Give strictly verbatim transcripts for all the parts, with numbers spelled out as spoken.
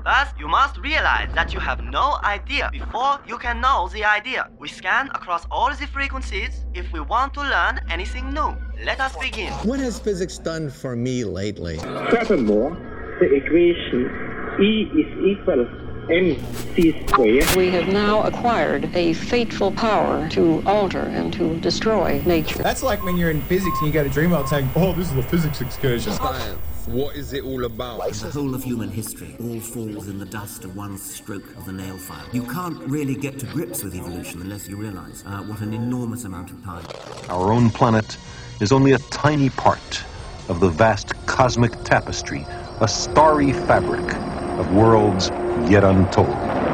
First, you must realize that you have no idea before you can know the idea. We scan across all the frequencies if we want to learn anything new. Let us begin. What has physics done for me lately? Furthermore, the equation E is equal mc squared. We have now acquired a fateful power to alter and to destroy nature. That's like when you're in physics and you go to Dreamworld saying, oh, this is a physics excursion. Science. What is it all about? The whole of human history all falls in the dust of one stroke of the nail file. You can't really get to grips with evolution unless you realize uh, what an enormous amount of time. Our own planet is only a tiny part of the vast cosmic tapestry, a starry fabric of worlds yet untold.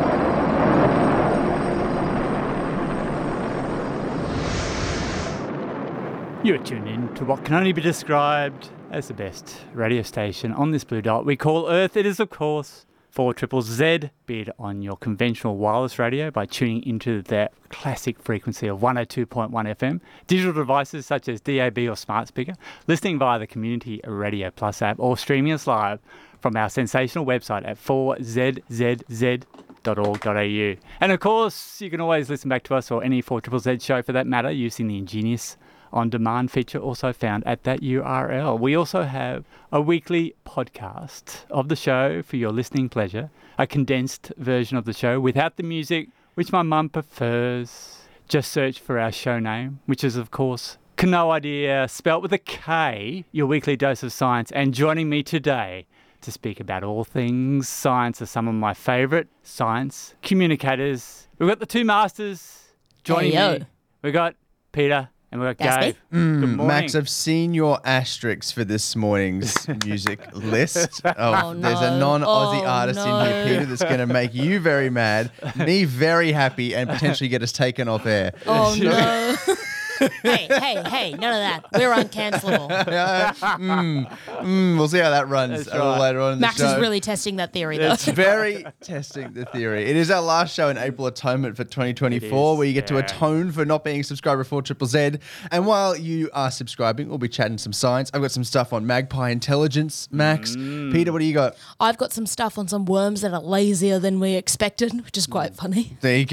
You're tuned in to what can only be described as the best radio station on this blue dot we call Earth. It is, of course, four triple Z, be it on your conventional wireless radio by tuning into their classic frequency of one oh two point one F M, digital devices such as D A B or smart speaker, listening via the Community Radio Plus app, or streaming us live from our sensational website at four z z z dot org dot a u. And of course, you can always listen back to us or any four triple Z show for that matter using the ingenious on-demand feature also found at that U R L. We also have a weekly podcast of the show for your listening pleasure, a condensed version of the show without the music, which my mum prefers. Just search for our show name, which is, of course, No Idea, spelt with a K, your weekly dose of science. And joining me today to speak about all things science are some of my favourite science communicators. We've got the two masters joining hey, me. We've got Peter and we've got That's Gabe. Mm, Good morning. Max, I've seen your asterisks for this morning's music list. Oh, Oh, there's a no. non-Aussie Oh, artist no. in here, Peter, that's going to make you very mad, me very happy, and potentially get us taken off air. Oh, no. hey, hey, hey, none of that. We're uncancelable. Yeah, mm, mm, we'll see how that runs That's a little right. later on in Max the show. is really testing that theory, though. It's very testing the theory. It is our last show in April Atonement for twenty twenty-four, It is, where you get to yeah. atone for not being a subscriber for Triple Z. And while you are subscribing, we'll be chatting some science. I've got some stuff on magpie intelligence, Max. Mm. Peter, what do you got? I've got some stuff on some worms that are lazier than we expected, which is quite funny. There you go.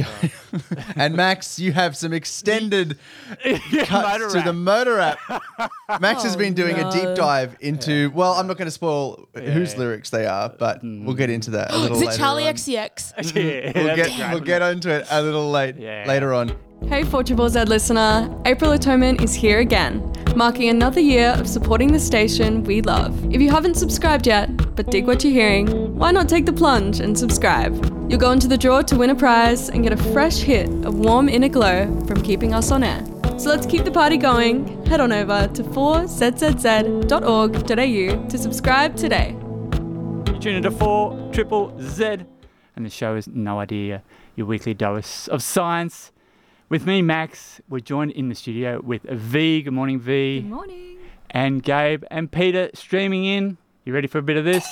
And Max, you have some extended cuts Motor to the app. motor app. Max has Oh, been doing a no. deep dive into, well, I'm not going to spoil whose lyrics they are, but we'll get into that a little Is it later Charlie on. X C X? yeah, We'll that's get, great. we'll get onto it a little late Yeah. later on. Hey four Triple Z listener, April Atonement is here again, marking another year of supporting the station we love. If you haven't subscribed yet, but dig what you're hearing, why not take the plunge and subscribe? You'll go into the draw to win a prize and get a fresh hit of warm inner glow from keeping us on air. So let's keep the party going. Head on over to four z z z dot org dot a u to subscribe today. You tune into four Triple Z, and the show is No Idea, your weekly dose of science. With me, Max, we're joined in the studio with V. Good morning, V. Good morning. And Gabe and Peter streaming in. You ready for a bit of this?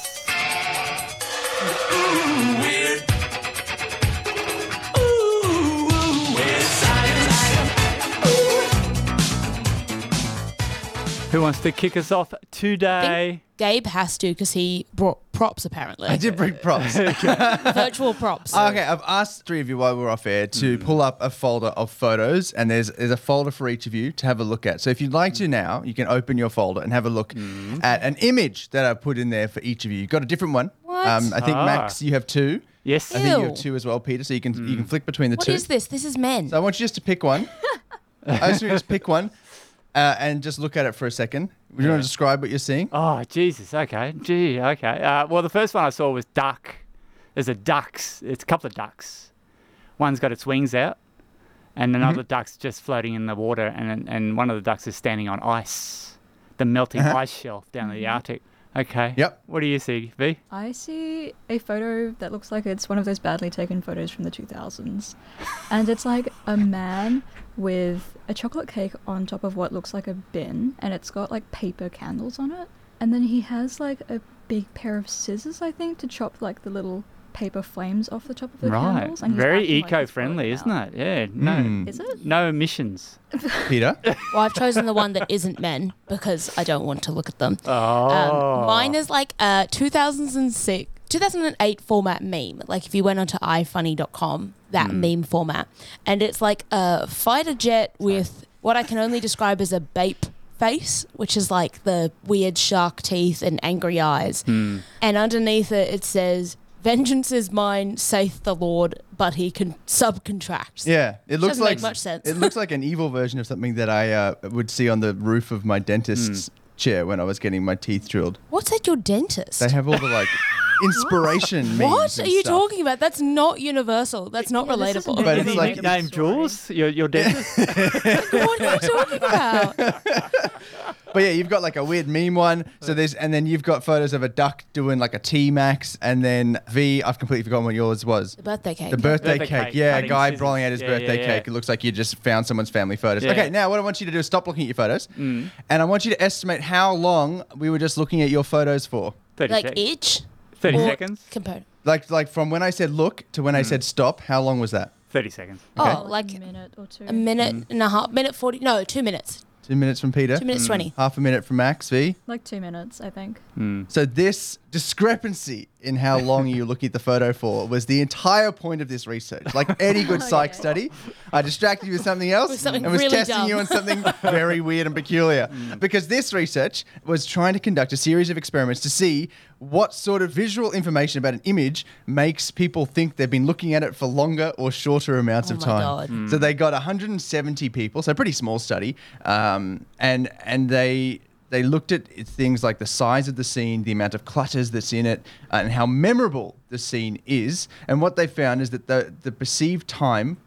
Who wants to kick us off today? Gabe has to because he brought props, apparently. I did bring props. Virtual props. Okay, I've asked three of you while we're off air to pull up a folder of photos, and there's there's a folder for each of you to have a look at. So if you'd like to now, you can open your folder and have a look at an image that I've put in there for each of you. You've got a different one. What? Um, I think, Ah. Max, you have two. Yes. I think you Ew. have two as well, Peter, so you can you can flick between the What two. is this? This is men. So I want you just to pick one. I just want you to just pick one uh, and just look at it for a second. Would you want to describe what you're seeing? Oh, Jesus. Okay. Gee, okay. Uh, well, the first one I saw was duck. There's a ducks. It's a couple of ducks. One's got its wings out, and another duck's just floating in the water, and and one of the ducks is standing on ice, the melting Uh-huh. ice shelf down in the Arctic. Okay. Yep. What do you see, V? I see a photo that looks like it's one of those badly taken photos from the two thousands. And it's like a man with a chocolate cake on top of what looks like a bin, and it's got like paper candles on it. And then he has like a big pair of scissors, I think, to chop like the little paper flames off the top of the Right. candles. And he's Very acting like he's eco-friendly, blowing isn't out. it? Yeah. No. Mm. Is it? No emissions. Peter? Well, I've chosen the one that isn't men because I don't want to look at them. Oh. Um, mine is like uh, two thousand six. two thousand eight format meme. Like if you went onto i funny dot com, that Hmm. meme format. And it's like a fighter jet with what I can only describe as a bape face, which is like the weird shark teeth and angry eyes. Hmm. And underneath it, it says, "Vengeance is mine, saith the Lord, but he can subcontracts." Yeah, it looks Doesn't like make much sense. It looks like an evil version of something that I uh, would see on the roof of my dentist's chair when I was getting my teeth drilled. What's at your dentist? They have all the like inspiration memes. What and are you stuff. talking about? That's not universal. That's not relatable. But it's Any like- nickname Jules, your, your dentist? What are you talking about? But yeah, you've got like a weird meme one. So there's, and then you've got photos of a duck doing like a T-Max, and then V. I've completely forgotten what yours was. The birthday cake. The birthday, Birthday cake. cake, Yeah, a cutting guy scissors. rolling out his Yeah, birthday yeah, yeah. cake. It looks like you just found someone's family photos. Yeah. Okay, now what I want you to do is stop looking at your photos, Mm. and I want you to estimate how long we were just looking at your photos for. thirty Like sec- each? thirty Or seconds? Compared. Like, like from when I said look to when I Mm. said stop. How long was that? thirty seconds. Oh, like a minute or two. a minute Mm. and a half. Minute forty. No, two minutes. Two minutes from Peter. Two minutes twenty. Half a minute from Max. V. Like two minutes, I think. So this discrepancy in how long you look at the photo for was the entire point of this research. Like any good psych study, I distracted you with something else With something and was really testing dumb. you on something very weird and peculiar. Because this research was trying to conduct a series of experiments to see what sort of visual information about an image makes people think they've been looking at it for longer or shorter amounts Oh of my time. God. Mm. So they got one hundred seventy people, so a pretty small study, um, and and they they looked at things like the size of the scene, the amount of clutters that's in it, and how memorable the scene is. And what they found is that the the perceived time,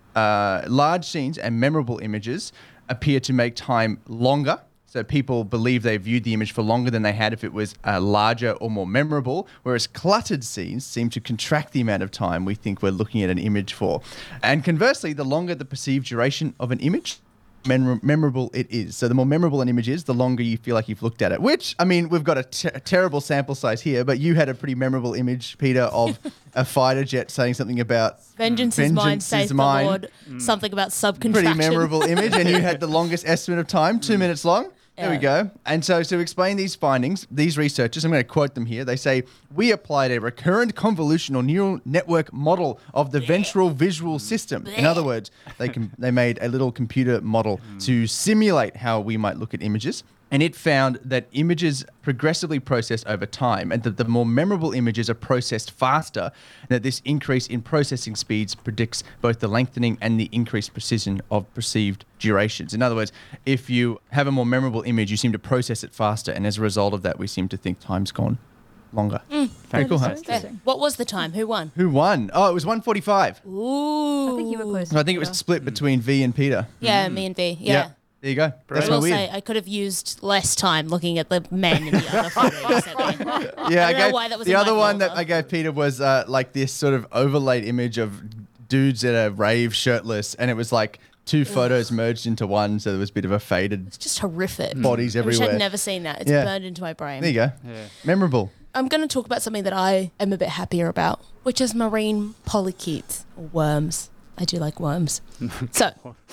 uh, large scenes and memorable images appear to make time longer. So people believe they viewed the image for longer than they had if it was uh, larger or more memorable, whereas cluttered scenes seem to contract the amount of time we think we're looking at an image for. And conversely, the longer the perceived duration of an image, mem- memorable it is. So the more memorable an image is, the longer you feel like you've looked at it. Which, I mean, we've got a, ter- a terrible sample size here, but you had a pretty memorable image, Peter, of a fighter jet saying something about Vengeance, is mine, vengeance saith is the mine. Lord. Something about subcontraction. Pretty memorable image, and you had the longest estimate of time, two minutes long. There we Yeah. go. And so to explain these findings, these researchers, I'm going to quote them here. They say, we applied a recurrent convolutional neural network model of the ventral visual system. In other words, they com- they made a little computer model to simulate how we might look at images. And it found that images progressively process over time, and that the more memorable images are processed faster, and that this increase in processing speeds predicts both the lengthening and the increased precision of perceived durations. In other words, if you have a more memorable image, you seem to process it faster, and as a result of that, we seem to think time's gone longer. Mm. Very cool, huh? Interesting. What was the time? Who won? Who won? Oh, it was one forty-five. Ooh. I think you were close. So I think it was split between V and Peter. Yeah, me and V. Yeah. There you go. That's I my will weird. say I could have used less time looking at the men in the other photo you sent me. Yeah, I I don't know gave, why that was the in my other one that folder. I gave Peter was uh, like this sort of overlaid image of dudes at a rave shirtless, and it was like two photos merged into one, so there was a bit of a faded. It's just horrific. Bodies I wish everywhere. I'd never seen that. It's Yeah. burned into my brain. There you go. Memorable. I'm going to talk about something that I am a bit happier about, which is marine polychaetes, or worms. I do like worms. So,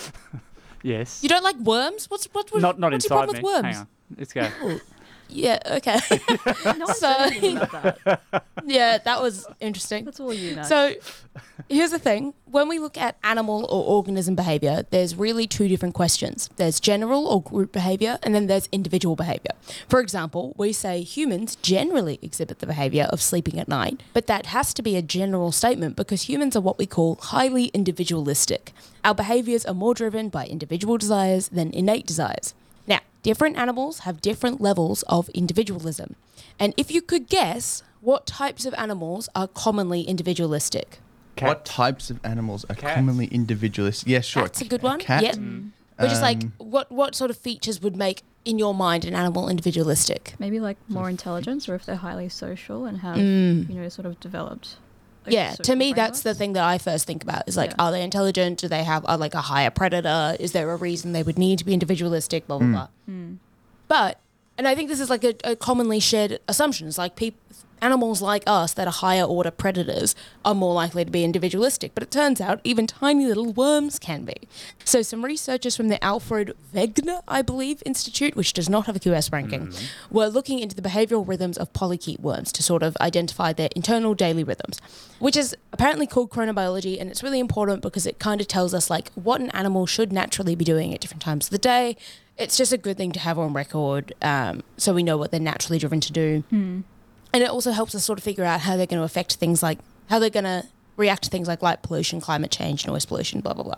Yes. you don't like worms? What's what? what Not not what's your inside problem me. with worms? Hang on. Let's go. Oh, yeah. Okay. No, so, that. yeah, that was interesting. That's all you know. So, here's the thing. When we look at animal or organism behavior, there's really two different questions. There's general or group behavior, and then there's individual behavior. For example, we say humans generally exhibit the behavior of sleeping at night, but that has to be a general statement because humans are what we call highly individualistic. Our behaviors are more driven by individual desires than innate desires. Now, different animals have different levels of individualism. And if you could guess, what types of animals are commonly individualistic? What types of animals are Cats. commonly individualist? Yeah, sure. That's a good one. Cat. Yep. Which is like, Um, what, what sort of features would make, in your mind, an animal individualistic? Maybe like more intelligence, or if they're highly social and have, Mm. you know, sort of developed. like, Yeah, to social me, that's the frameworks. thing that I first think about is like, Yeah. are they intelligent? Do they have are like a higher predator? Is there a reason they would need to be individualistic? Blah, blah, Mm. blah. Mm. But And I think this is like a, a commonly shared assumption. It's like people, animals like us that are higher order predators are more likely to be individualistic. But it turns out even tiny little worms can be. So some researchers from the Alfred Wegener, I believe, Institute, which does not have a Q S ranking, mm. were looking into the behavioural rhythms of polychaete worms to sort of identify their internal daily rhythms, which is apparently called chronobiology. And it's really important because it kind of tells us like what an animal should naturally be doing at different times of the day. It's just a good thing to have on record um, so we know what they're naturally driven to do. Mm. And it also helps us sort of figure out how they're going to affect things like, how they're going to react to things like light pollution, climate change, noise pollution, blah, blah, blah.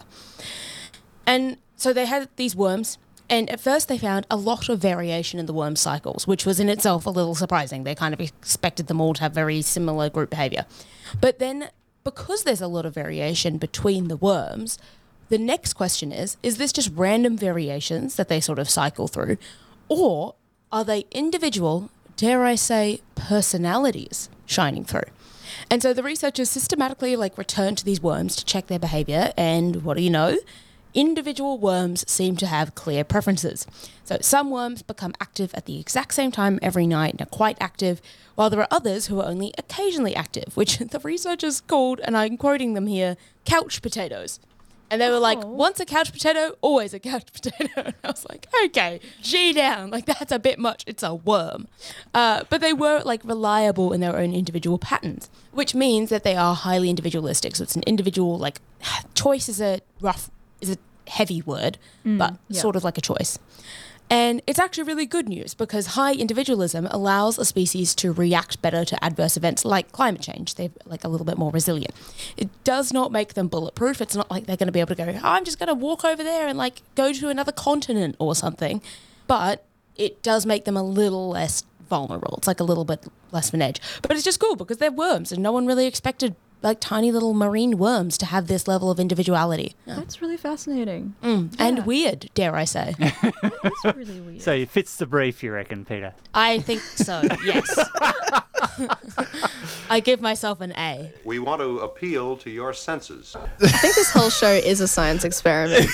And so they had these worms, and at first they found a lot of variation in the worm cycles, which was in itself a little surprising. They kind of expected them all to have very similar group behaviour. But then, because there's a lot of variation between the worms, the next question is, is this just random variations that they sort of cycle through, or are they individual, dare I say, personalities shining through? And so the researchers systematically like returned to these worms to check their behaviour, and what do you know? Individual worms seem to have clear preferences. So some worms become active at the exact same time every night and are quite active, while there are others who are only occasionally active, which the researchers called, and I'm quoting them here, couch potatoes. And they were like, once a couch potato, always a couch potato. And I was like, okay, G down. Like, that's a bit much. It's a worm. Uh, but they were, like, reliable in their own individual patterns, which means that they are highly individualistic. So it's an individual, like, choice is a rough, is a heavy word, Mm, but yeah. sort of like a choice. And it's actually really good news because high individualism allows a species to react better to adverse events like climate change. They're like a little bit more resilient. It does not make them bulletproof. It's not like they're going to be able to go, oh, I'm just going to walk over there and like go to another continent or something. But it does make them a little less vulnerable. It's like a little bit less of an edge. But it's just cool because they're worms and no one really expected like tiny little marine worms to have this level of individuality. That's really fascinating. Mm. Yeah. And weird, dare I say. It's really weird. So it fits the brief, you reckon, Peter? I think so, yes. I give myself an A. We want to appeal to your senses. I think this whole show is a science experiment.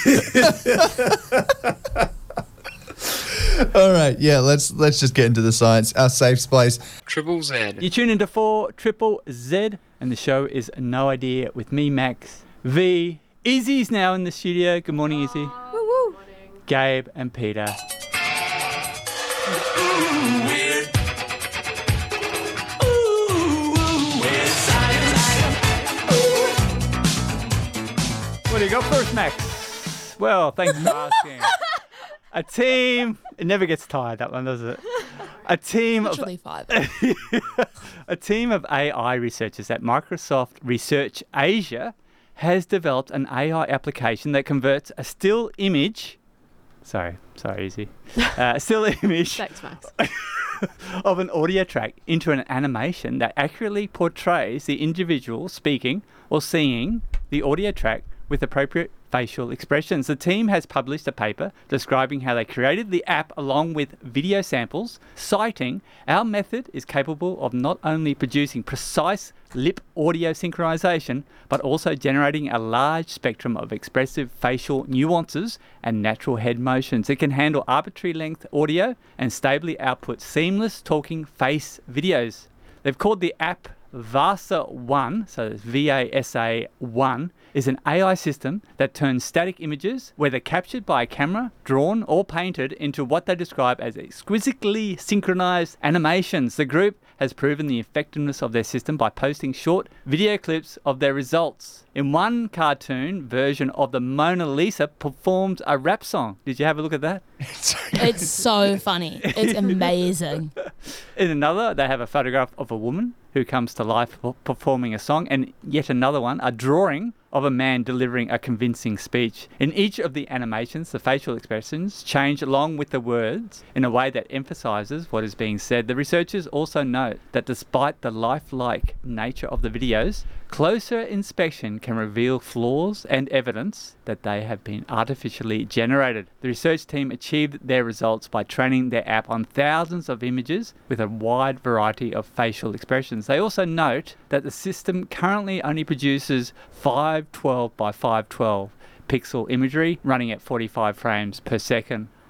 All right, yeah, let's let's just get into the science. Our safe place. Triple Z. You tune into four Triple Z, and the show is No Idea with me, Max. V. Izzy's now in the studio. Good morning, Izzy. Woo woo. Gabe and Peter. What do you got for us, Max? Well, thanks for asking. A team, it never gets tired, that one, does it? A team Literally of five. a team of A I researchers at Microsoft Research Asia has developed an A I application that converts a still image. Sorry, sorry, easy. Uh, a still image Thanks, Max. of an audio track into an animation that accurately portrays the individual speaking or singing the audio track with appropriate facial expressions. The team has published a paper describing how they created the app along with video samples, citing our method is capable of not only producing precise lip audio synchronization, but also generating a large spectrum of expressive facial nuances and natural head motions. It can handle arbitrary length audio and stably output seamless talking face videos. They've called the app Vasa one, so it's V A S A one, is an A I system that turns static images, whether captured by a camera, drawn or painted, into what they describe as exquisitely synchronized animations. The group has proven the effectiveness of their system by posting short video clips of their results. In one cartoon version of the Mona Lisa performed a rap song. Did you have a look at that? It's so funny. It's amazing. In another, they have a photograph of a woman who comes to life performing a song, and yet another one, a drawing of a man delivering a convincing speech. In each of the animations, the facial expressions change along with the words in a way that emphasizes what is being said. The researchers also note that despite the lifelike nature of the videos, closer inspection can reveal flaws and evidence that they have been artificially generated. The research team achieved their results by training their app on thousands of images with a wide variety of facial expressions. They also note that the system currently only produces five twelve by five twelve pixel imagery running at forty-five frames per second.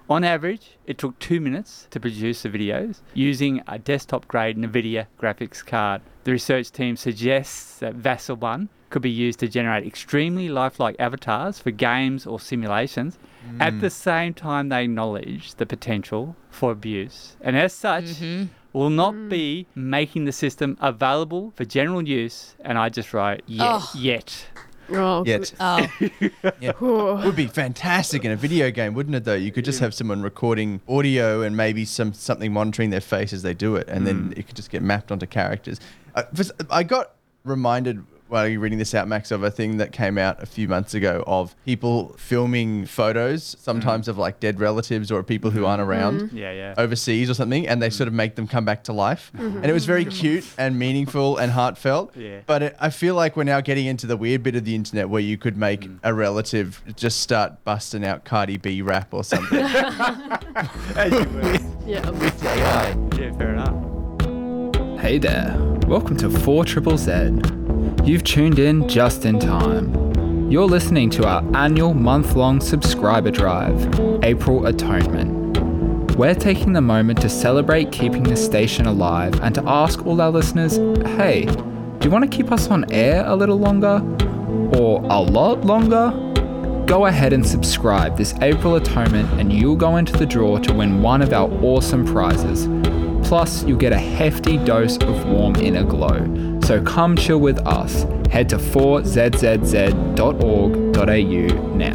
On average, it took two minutes to produce the videos using a desktop-grade NVIDIA graphics card. The research team suggests that Vassal one could be used to generate extremely lifelike avatars for games or simulations. Mm. At the same time, they acknowledge the potential for abuse, and as such, mm-hmm. will not mm. be making the system available for general use. And I just write, yet. Oh. Yet. Oh. Yet. Oh. Yeah. Would be fantastic in a video game, wouldn't it, though? You could just have someone recording audio and maybe some something monitoring their face as they do it, and mm. then it could just get mapped onto characters. Uh, I got reminded while you're reading this out, Max, of a thing that came out a few months ago of people filming photos, sometimes mm. of like dead relatives or people who aren't around mm. yeah, yeah. overseas or something, and they sort of make them come back to life. Mm-hmm. And it was very cute and meaningful and heartfelt. Yeah. But it, I feel like we're now getting into the weird bit of the internet where you could make mm. a relative just start busting out Cardi B rap or something. As you would. Yeah. With A I. Yeah, fair enough. Hey there. Welcome to four triple Z. You've tuned in just in time. You're listening to our annual month-long subscriber drive, April Atonement. We're taking the moment to celebrate keeping the station alive and to ask all our listeners, hey, do you want to keep us on air a little longer? Or a lot longer? Go ahead and subscribe this April Atonement and you'll go into the draw to win one of our awesome prizes. Plus, you'll get a hefty dose of warm inner glow. So come chill with us. Head to four z z z dot org dot a u now.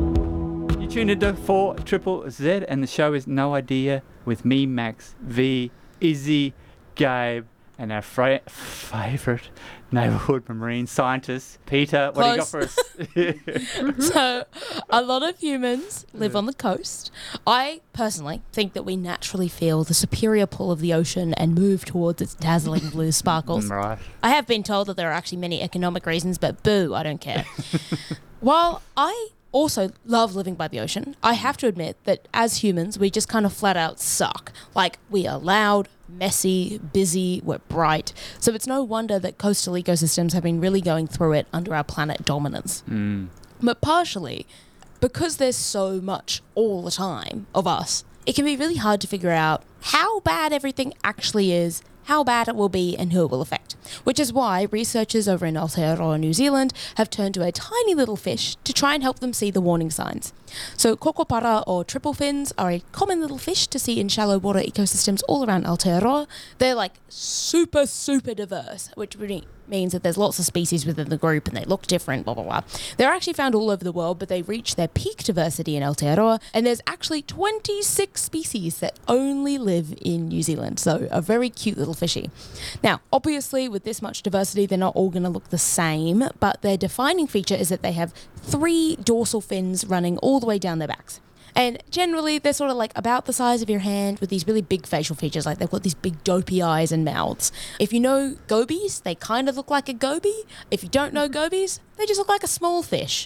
You tuned into four triple Z, and the show is No Idea with me, Max, V, Izzy, Gabe, and our fra- favourite neighbourhood marine scientist, Peter. What Close. do you got for us? So, a lot of humans live on the coast. I personally think that we naturally feel the superior pull of the ocean and move towards its dazzling blue sparkles. Right. I have been told that there are actually many economic reasons, but boo, I don't care. While I also love living by the ocean, I have to admit that as humans, we just kind of flat out suck. Like, we are loud, messy, busy, we're bright. So it's no wonder that coastal ecosystems have been really going through it under our planet dominance. Mm. But partially, because there's so much all the time of us, it can be really hard to figure out how bad everything actually is, how bad it will be, and who it will affect. Which is why researchers over in Aotearoa, New Zealand, have turned to a tiny little fish to try and help them see the warning signs. So kokopara or triple fins are a common little fish to see in shallow water ecosystems all around Aotearoa. They're like super, super diverse, which really means that there's lots of species within the group and they look different, blah, blah, blah. They're actually found all over the world, but they reach their peak diversity in Aotearoa, and there's actually twenty-six species that only live in New Zealand. So a very cute little fishy. Now, obviously, with this much diversity, they're not all going to look the same, but their defining feature is that they have three dorsal fins running all the way down their backs. And generally, they're sort of like about the size of your hand with these really big facial features. Like they've got these big dopey eyes and mouths. If you know gobies, they kind of look like a goby. If you don't know gobies, they just look like a small fish.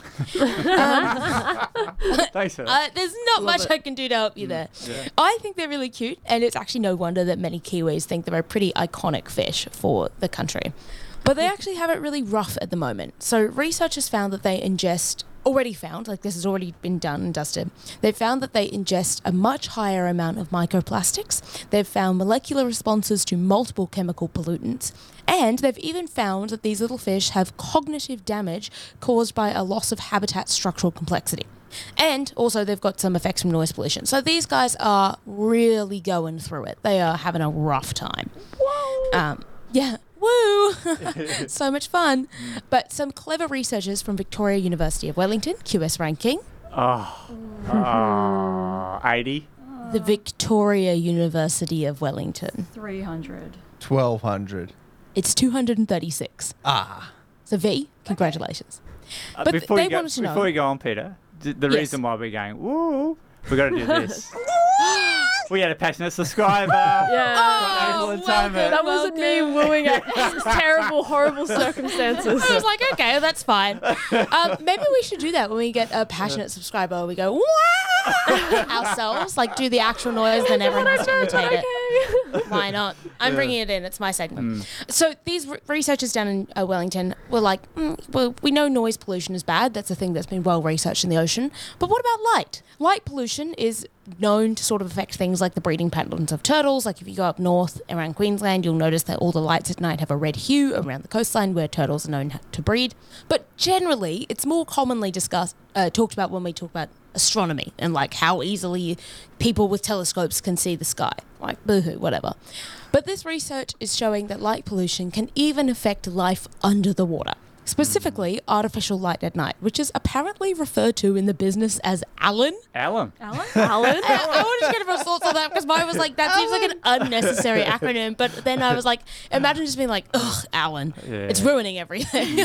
um, Thanks for that. Uh, there's not Love much it. I can do to help you there. Yeah. I think they're really cute, and it's actually no wonder that many Kiwis think they're a pretty iconic fish for the country. But they actually have it really rough at the moment. So researchers found that they ingest, already found, like this has already been done and dusted, they've found that they ingest a much higher amount of microplastics. They've found molecular responses to multiple chemical pollutants. And they've even found that these little fish have cognitive damage caused by a loss of habitat structural complexity. And also they've got some effects from noise pollution. So these guys are really going through it. They are having a rough time. Whoa! Um, yeah. Woo! So much fun. But some clever researchers from Victoria University of Wellington, Q S ranking. Oh, oh eighty. The Victoria University of Wellington. three hundred. twelve hundred. It's two hundred thirty-six. Ah. So V, congratulations. Uh, But before they you go, wanted to know. Before you go on, Peter, d- the Yes. reason why we're going, woo, we got to do this. We had a passionate subscriber. Yeah. April Atonement. That wasn't me wooing at terrible, horrible circumstances. I was like, okay, that's fine. Um, maybe we should do that when we get a passionate subscriber. We go, wow, ourselves, like do the actual noise, then everyone has to imitate it. Why not? I'm Yeah. bringing it in. It's my segment. Mm. So these re- researchers down in uh, Wellington were like, mm, well, we know noise pollution is bad. That's a thing that's been well researched in the ocean. But what about light? Light pollution is known to sort of affect things like the breeding patterns of turtles. Like if you go up north around Queensland, you'll notice that all the lights at night have a red hue around the coastline where turtles are known ha- to breed. But generally, it's more commonly discussed, uh, talked about when we talk about astronomy and like how easily people with telescopes can see the sky. Like boohoo, whatever. But this research is showing that light pollution can even affect life under the water. Specifically, artificial light at night, which is apparently referred to in the business as Alan. Alan. Alan? Alan? I, I wanted to get everyone's thoughts on that because mine was like, that seems like an unnecessary acronym. But then I was like, imagine just being like, ugh, Alan. Yeah. It's ruining everything.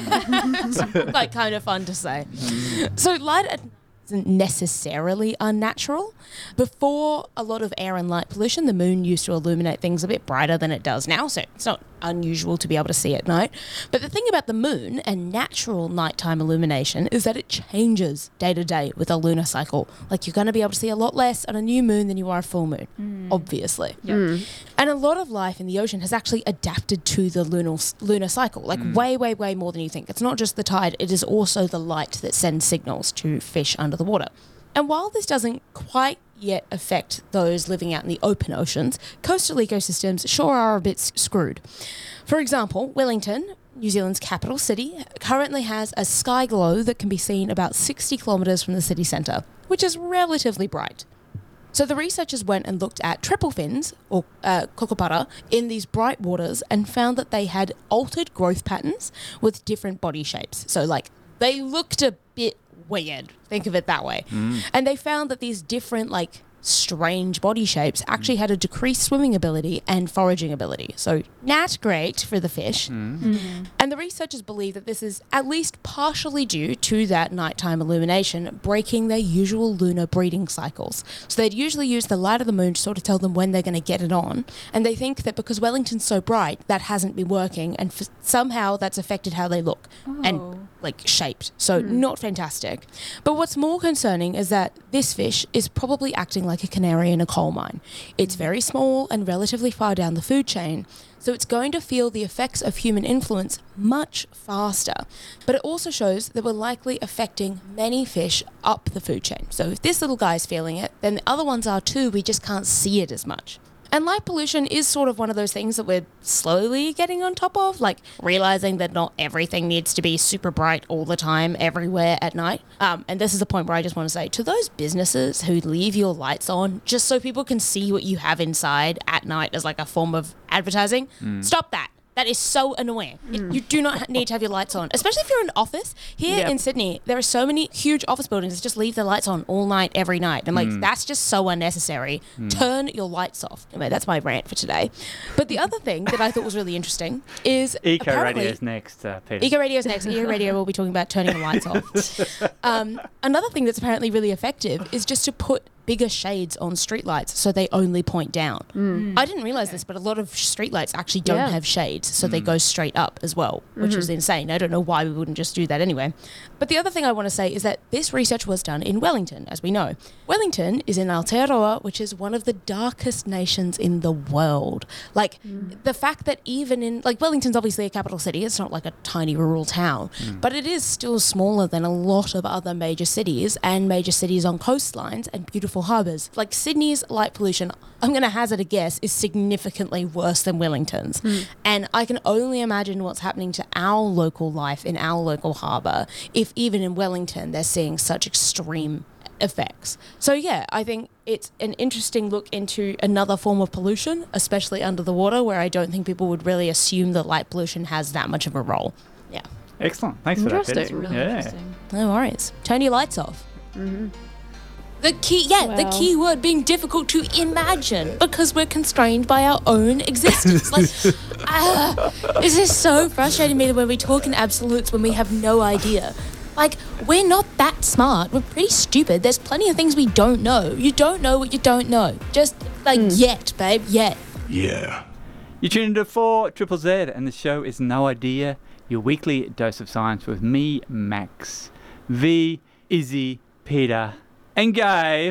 It's like kind of fun to say. So light at isn't necessarily unnatural. Before a lot of air and light pollution, the moon used to illuminate things a bit brighter than it does now, so it's not unusual to be able to see at night. But the thing about the moon and natural nighttime illumination is that it changes day to day with a lunar cycle. Like you're going to be able to see a lot less on a new moon than you are a full moon, Mm. obviously. Yep. Mm. And a lot of life in the ocean has actually adapted to the lunar lunar cycle, like Mm. way, way, way more than you think. It's not just the tide, it is also the light that sends signals to fish under the water. And while this doesn't quite yet affect those living out in the open oceans, coastal ecosystems sure are a bit s- screwed. For example, Wellington, New Zealand's capital city, currently has a sky glow that can be seen about sixty kilometres from the city centre, which is relatively bright. So the researchers went and looked at triple fins, or uh, kokopara, in these bright waters and found that they had altered growth patterns with different body shapes. So, like, they looked a bit weird. Think of it that way. Mm. And they found that these different, like, strange body shapes actually had a decreased swimming ability and foraging ability. So not great for the fish. Mhm. And the researchers believe that this is at least partially due to that nighttime illumination breaking their usual lunar breeding cycles. So they'd usually use the light of the moon to sort of tell them when they're going to get it on. And they think that because Wellington's so bright, that hasn't been working, and f- somehow that's affected how they look Oh. and like shaped. So Hmm. not fantastic. But what's more concerning is that this fish is probably acting like a canary in a coal mine. It's very small and relatively far down the food chain, so it's going to feel the effects of human influence much faster. But it also shows that we're likely affecting many fish up the food chain. So if this little guy's feeling it, then the other ones are too, we just can't see it as much. And light pollution is sort of one of those things that we're slowly getting on top of, like realizing that not everything needs to be super bright all the time, everywhere at night. Um, and this is a point where I just want to say to those businesses who leave your lights on just so people can see what you have inside at night as like a form of advertising, Mm. stop that. That is so annoying. It- you do not ha- need to have your lights on, especially if you're in an office. Here Yep. in Sydney, there are so many huge office buildings that just leave their lights on all night, every night. I'm like, Mm. that's just so unnecessary. Mm. Turn your lights off. Anyway, that's my rant for today. But the other thing that I thought was really interesting is Eco apparently- Radio's next, uh, Peter. Eco Radio's next. Eco Radio will be talking about turning the lights off. Um, another thing that's apparently really effective is just to put bigger shades on streetlights so they only point down. Mm. I didn't realize this, but a lot of streetlights actually don't Yeah. have shades, so they Mm. go straight up as well, which Mhm. is insane. I don't know why we wouldn't just do that anyway. But the other thing I want to say is that this research was done in Wellington, as we know. Wellington is in Aotearoa, which is one of the darkest nations in the world. Like, the fact that even in, like, Wellington's obviously a capital city, it's not like a tiny rural town, Mm. but it is still smaller than a lot of other major cities and major cities on coastlines and beautiful harbours. Like, Sydney's light pollution, I'm going to hazard a guess, is significantly worse than Wellington's. Mm. And I can only imagine what's happening to our local life in our local harbour if even in Wellington they're seeing such extreme effects. So yeah, I think it's an interesting look into another form of pollution, especially under the water, where I don't think people would really assume that light pollution has that much of a role. Yeah. Excellent. Thanks for that, Peter. Interesting. Really yeah. interesting. No worries. Turn your lights off. Mm-hmm. The key, yeah, the Wow. key word being difficult to imagine because we're constrained by our own existence. Like, ah, this is so frustrating me when we talk in absolutes when we have no idea. Like, we're not that smart. We're pretty stupid. There's plenty of things we don't know. You don't know what you don't know. Just, like, yet, babe, yet. Yeah. You tune into four Triple Z, and the show is No Idea, your weekly dose of science with me, Max, V, Izzy, Peter, and Gabe.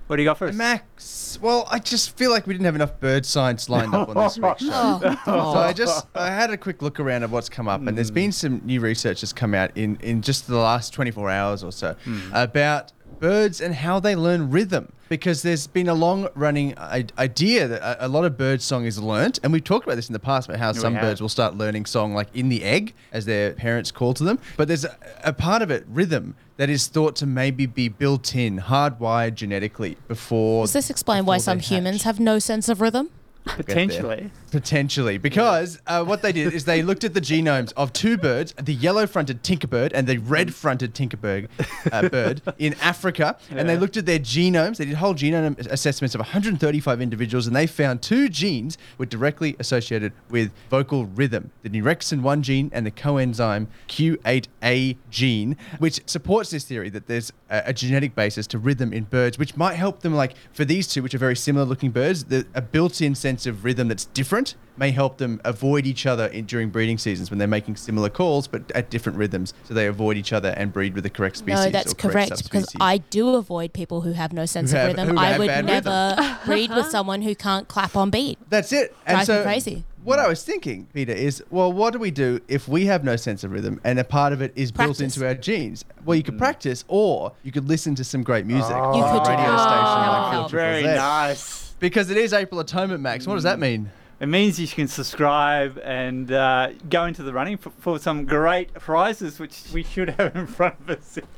What do you got for us? Max, well, I just feel like we didn't have enough bird science lined up on this week's show. Oh. So I just I had a quick look around of what's come up, and there's been some new research that's come out in, in just the last twenty-four hours or so about birds and how they learn rhythm. Because there's been a long-running I- idea that a, a lot of bird song is learnt, and we've talked about this in the past about how We some have. birds will start learning song like in the egg, as their parents call to them. But there's a, a part of it, rhythm, that is thought to maybe be built in, hardwired genetically before. Does this explain why before some they hatch. humans have no sense of rhythm? Potentially. Potentially, because uh, what they did is they looked at the genomes of two birds, the yellow-fronted tinkerbird and the red-fronted tinkerbird uh, bird in Africa, and they Yeah. looked at their genomes. They did whole genome assessments of one hundred thirty-five individuals, and they found two genes were directly associated with vocal rhythm: the neurexin one gene and the coenzyme Q eight A gene, which supports this theory that there's a, a genetic basis to rhythm in birds, which might help them, like for these two, which are very similar-looking birds, the, a built-in sense of rhythm that's different may help them avoid each other in, during breeding seasons when they're making similar calls but at different rhythms, so they avoid each other and breed with the correct species. No, that's or correct correct, because subspecies. I do avoid people who have no sense Who of have- rhythm. who I have would bad never breed with someone who can't clap on beat. That's it. And Drives me so crazy. what I was thinking, Peter, is, well, what do we do if we have no sense of rhythm and a part of it is built Practice. into our genes? Well, you could practice, or you could listen to some great music. You on could a do radio that. station Oh, like Full Triple Very Z. nice. Because it is April Atonement, Max. What does that mean? It means you can subscribe and uh, go into the running for, for some great prizes, which we should have in front of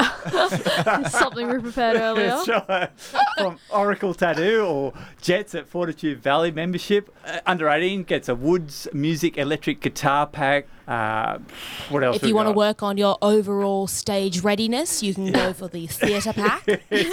us. Something we prepared earlier. That's right. From Oracle Tattoo or Jets at Fortitude Valley membership. Uh, under eighteen gets a Woods Music Electric Guitar Pack. Uh, what else? If we you want to got? work on your overall stage readiness, you can go for the theatre pack.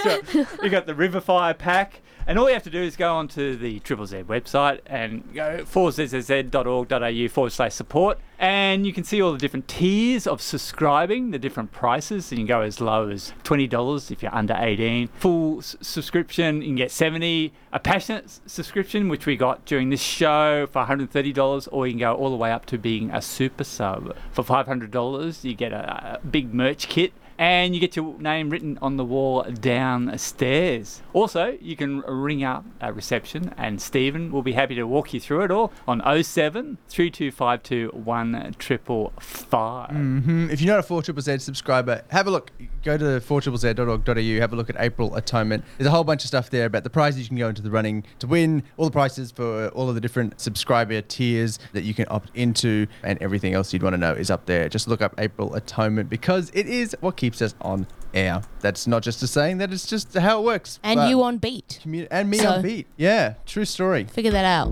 You got the Riverfire Pack. And all you have to do is go onto the Triple Z website and go four z z z dot org dot a u forward slash support. And you can see all the different tiers of subscribing, the different prices. And you can go as low as twenty dollars if you're under eighteen. Full s- subscription, you can get seventy dollars. A passionate s- subscription, which we got during this show for one hundred thirty dollars. Or you can go all the way up to being a super sub. For five hundred dollars, you get a, a big merch kit. And you get your name written on the wall downstairs. Also, you can ring up a reception and Stephen will be happy to walk you through it all on oh seven, three two five two, one five five five. Mm-hmm. If you're not a four Z Z subscriber, have a look. Go to four z z dot org dot a u, have a look at April Atonement. There's a whole bunch of stuff there about the prizes you can go into the running to win, all the prices for all of the different subscriber tiers that you can opt into, and everything else you'd want to know is up there. Just look up April Atonement because it is what keeps us on air. That's not just a saying, that is just how it works. And But you on beat. commu- and me So- on beat. Yeah, true story. Figure that out.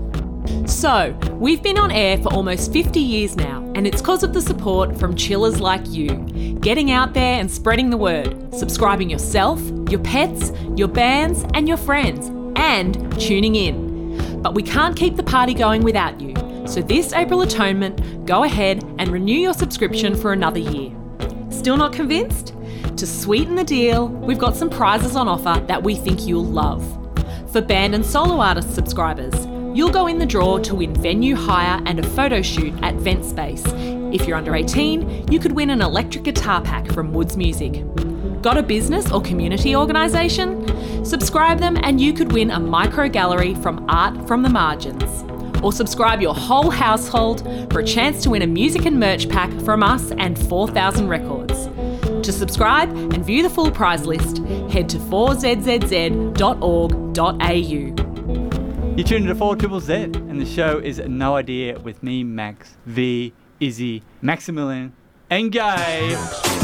So, we've been on air for almost fifty years now, and it's because of the support from chillers like you. Getting out there and spreading the word, subscribing yourself, your pets, your bands, and your friends, and tuning in. But we can't keep the party going without you. So this April Atonement, go ahead and renew your subscription for another year. Still not convinced? To sweeten the deal, we've got some prizes on offer that we think you'll love. For band and solo artist subscribers, you'll go in the draw to win venue hire and a photo shoot at VentSpace. If you're under eighteen, you could win an electric guitar pack from Woods Music. Got a business or community organisation? Subscribe them and you could win a micro gallery from Art from the Margins. Or subscribe your whole household for a chance to win a music and merch pack from us and four thousand Records. To subscribe and view the full prize list, head to four z z z dot org dot a u. You tuned into four Z Z, and the show is No Idea with me, Max, V, Izzy, Maximilian, and Gabe.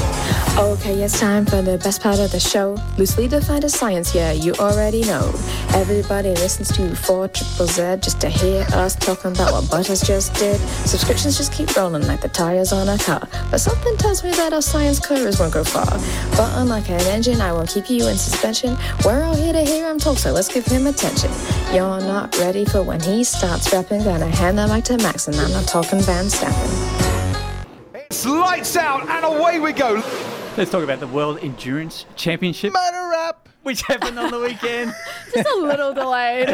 Okay, it's time for the best part of the show. Loosely defined as science, yeah, you already know. Everybody listens to four Z Z just to hear us talking about what Butters just did. Subscriptions just keep rolling like the tires on a car. But something tells me that our science curves won't go far. But unlike an engine, I won't keep you in suspension. We're all here to hear him talk, so let's give him attention. You're not ready for when he starts rapping. Gonna hand the mic to Max, and I'm not talking Van Stappen. It's lights out and away we go. Let's talk about the World Endurance Championship. Motor rap! Which happened on the weekend. Just a little delayed.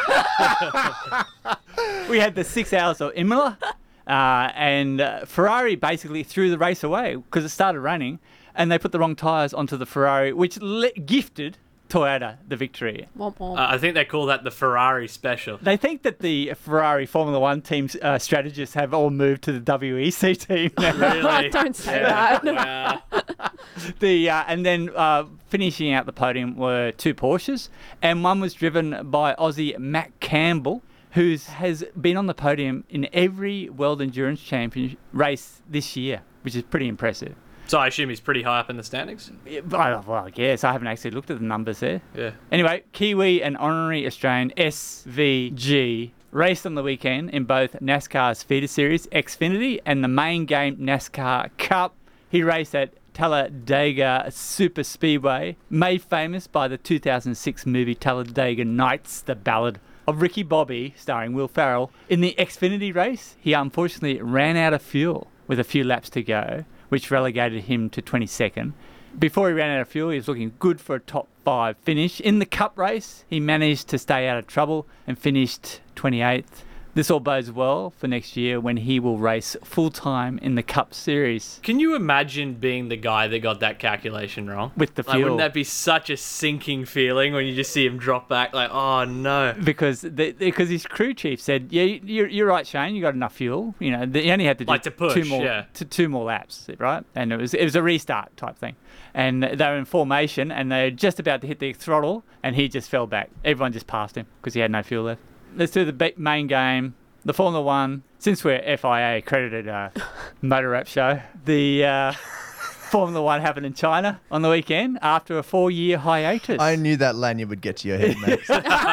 We had the six hours of Imola, uh, and uh, Ferrari basically threw the race away because it started raining, and they put the wrong tyres onto the Ferrari, which le- gifted Toyota the victory. Womp womp. Uh, I think they call that the Ferrari special. They think that the Ferrari Formula One team's uh, strategists have all moved to the W E C team now. Really? Don't say Yeah. that. Wow. The uh, and then uh, finishing out the podium were two Porsches, and one was driven by Aussie Matt Campbell, who has been on the podium in every World Endurance Championship race this year, which is pretty impressive. So I assume he's pretty high up in the standings? Yeah, well, well, I guess I haven't actually looked at the numbers there. Yeah. Anyway, Kiwi and honorary Australian S V G raced on the weekend in both NASCAR's feeder series Xfinity and the main game NASCAR Cup. He raced at Talladega Super Speedway, made famous by the two thousand six movie Talladega Nights, the ballad of Ricky Bobby, starring Will Ferrell. In the Xfinity race, he unfortunately ran out of fuel with a few laps to go, which relegated him to twenty-second. Before he ran out of fuel, he was looking good for a top five finish. In the Cup race, he managed to stay out of trouble and finished twenty-eighth. This all bodes well for next year when he will race full-time in the Cup Series. Can you imagine being the guy that got that calculation wrong? With the Like, fuel. wouldn't that be such a sinking feeling when you just see him drop back? Like, oh no. Because the, because his crew chief said, yeah, you're, you're right, Shane, you got enough fuel. You know, he only had to do Like to push, two more, yeah. to two more laps, right? And it was it was a restart type thing. And they were in formation, and they were just about to hit the throttle, and he just fell back. Everyone just passed him because he had no fuel left. Let's do the ba- main game. The Formula One, since we're F I A accredited uh, motor rap show, the uh, Formula One happened in China on the weekend after a four-year hiatus. I knew that lanyard would get to your head, mate.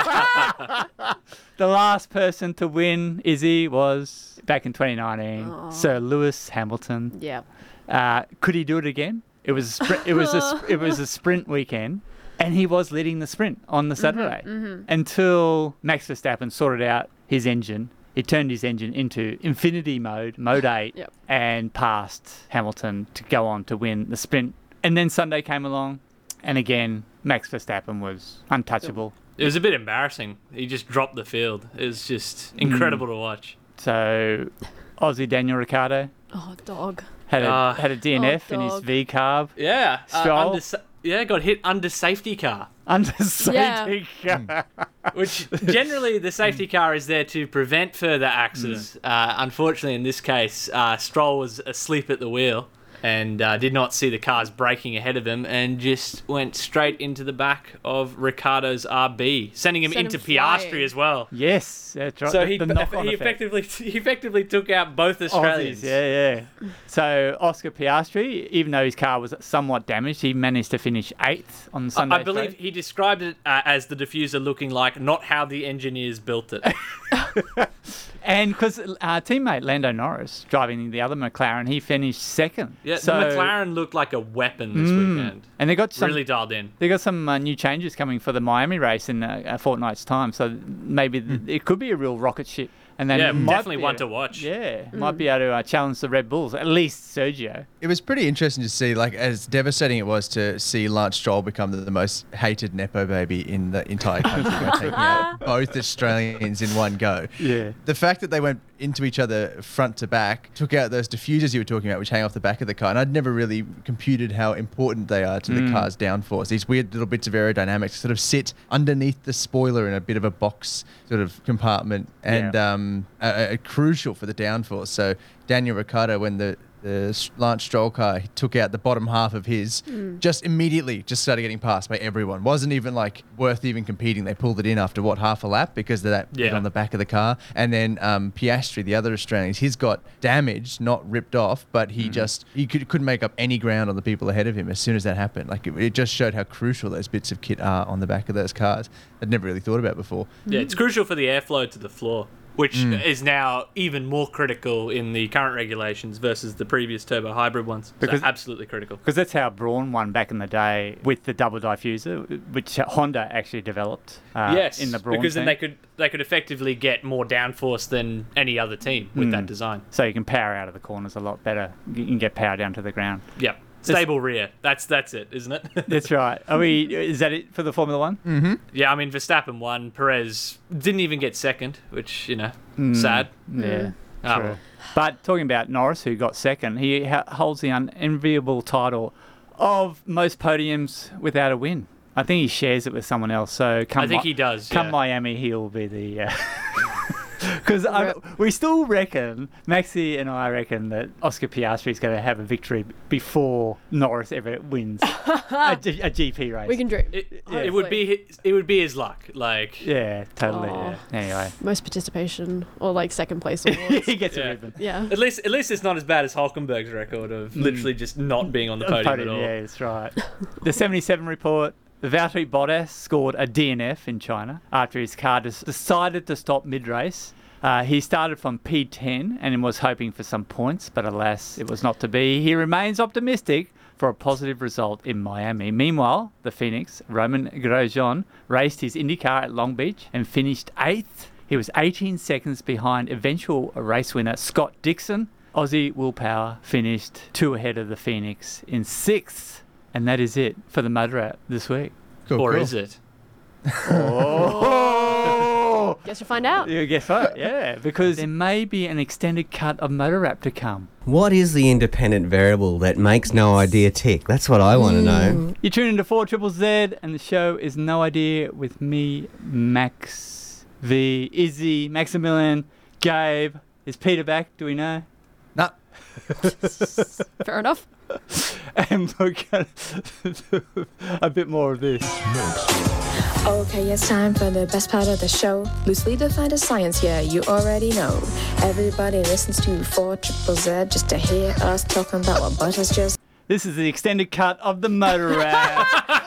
The last person to win, Izzy, was back in twenty nineteen, Oh. Sir Lewis Hamilton. Yeah. Uh, could he do it again? It was a sprint, it was a sp- it was a sprint weekend, and he was leading the sprint on the Saturday mhm. until Max Verstappen sorted out his engine. He turned his engine into infinity mode, mode eight, Yep. and passed Hamilton to go on to win the sprint. And then Sunday came along, and again, Max Verstappen was untouchable. It was a bit embarrassing. He just dropped the field. It was just incredible to watch. So, Aussie Daniel Ricciardo Oh, dog. had a, Ah. had a D N F Oh, in his dog. V-carb. Yeah. uh, Stroll. under sa- yeah, got hit under safety car. Under safety car. Which generally the safety car is there to prevent further accidents. Uh, unfortunately, in this case, uh, Stroll was asleep at the wheel and uh, did not see the cars braking ahead of him and just went straight into the back of Ricciardo's R B, sending him Sent into him Piastri flying. as well. Yes, that's right. So The- he, the knock-on he effect. effectively he effectively took out both Australians. Aussies, yeah, yeah. So Oscar Piastri, even though his car was somewhat damaged, he managed to finish eighth on the Sunday. I believe he described it uh, as the diffuser looking like not how the engineers built it. And because uh, teammate Lando Norris driving the other McLaren, he finished second. Yeah, so, the McLaren looked like a weapon this Mm. weekend. And they got some really dialed in. They got some uh, new changes coming for the Miami race in a, a fortnight's time. So maybe th- it could be a real rocket ship. And then Yeah, it might definitely be one a- to watch. Yeah, might be able to uh, challenge the Red Bulls, at least Sergio. It was pretty interesting to see, like, as devastating it was to see Lance Stroll become the, the most hated Nepo baby in the entire country by taking out both Australians in one go. Yeah. The fact that they went into each other front to back, took out those diffusers you were talking about, which hang off the back of the car, and I'd never really computed how important they are to the Mm. car's downforce. These weird little bits of aerodynamics sort of sit underneath the spoiler in a bit of a box sort of compartment, and Yeah. um, are, are crucial for the downforce. So Daniel Ricciardo, when the the Lance Stroll car, he took out the bottom half of his, Mm. just immediately just started getting passed by everyone. Wasn't even like worth even competing. They pulled it in after what, half a lap because of that bit Yeah. on the back of the car. And then um, Piastri, the other Australian, he's got damaged, not ripped off, but he just he could, couldn't make up any ground on the people ahead of him as soon as that happened. Like it, it just showed how crucial those bits of kit are on the back of those cars. I'd never really thought about before. Yeah, it's crucial for the airflow to the floor, which Mm. is now even more critical in the current regulations versus the previous turbo hybrid ones. Because- so absolutely critical. Because that's how Braun won back in the day with the double diffuser, which Honda actually developed. Uh, yes, in the Braun because then team. they could they could effectively get more downforce than any other team with Mm. that design. So you can power out of the corners a lot better. You can get power down to the ground. Yep. Stable rear. That's that's it, isn't it? That's right. Are we? Is that it for the Formula One? Mm-hmm. Yeah, I mean Verstappen won. Perez didn't even get second, which you know, Mm. sad. Yeah. Ah, True. well. But talking about Norris, who got second, he ha- holds the unenviable title of most podiums without a win. I think he shares it with someone else. So come I think Mi- he does, Come yeah. Miami, he'll be the. Because we still reckon, Maxie and I reckon that Oscar Piastri is going to have a victory before Norris ever wins a, G- a G P race. We can dream. It, it would be his, it would be his luck. Like Yeah, totally. Aw. Yeah. Anyway, Most participation or like second place awards. he gets a yeah. ribbon. Yeah. At least, at least it's not as bad as Hulkenberg's record of literally just not being on the podium, Podium, at all. Yeah, that's right. The seventy-seven report. Valtteri Bottas scored a D N F in China after his car des- decided to stop mid-race. Uh, he started from P ten and was hoping for some points, but alas, it was not to be. He remains optimistic for a positive result in Miami. Meanwhile, the Phoenix, Roman Grosjean, raced his IndyCar at Long Beach and finished eighth. He was eighteen seconds behind eventual race winner Scott Dixon. Aussie Willpower finished two ahead of the Phoenix in sixth. And that is it for the Mud Wrap this week. Cool, or cool. is it? Oh! Guess you'll find out. You guess what? Yeah, because there may be an extended cut of Motor Wrap to come. What is the independent variable that makes No Idea tick? That's what I want to know. You tune into four Triple Z, and the show is No Idea with me, Max, V, Izzy, Maximilian, Gabe. Is Peter back? Do we know? No. Fair enough. And we're going to do a bit more of this. Okay, it's time for the best part of the show. Loosely defined as science, yeah, you already know. Everybody listens to four Triple Z just to hear us talking about what Butters just... This is the extended cut of the Motor Wrap.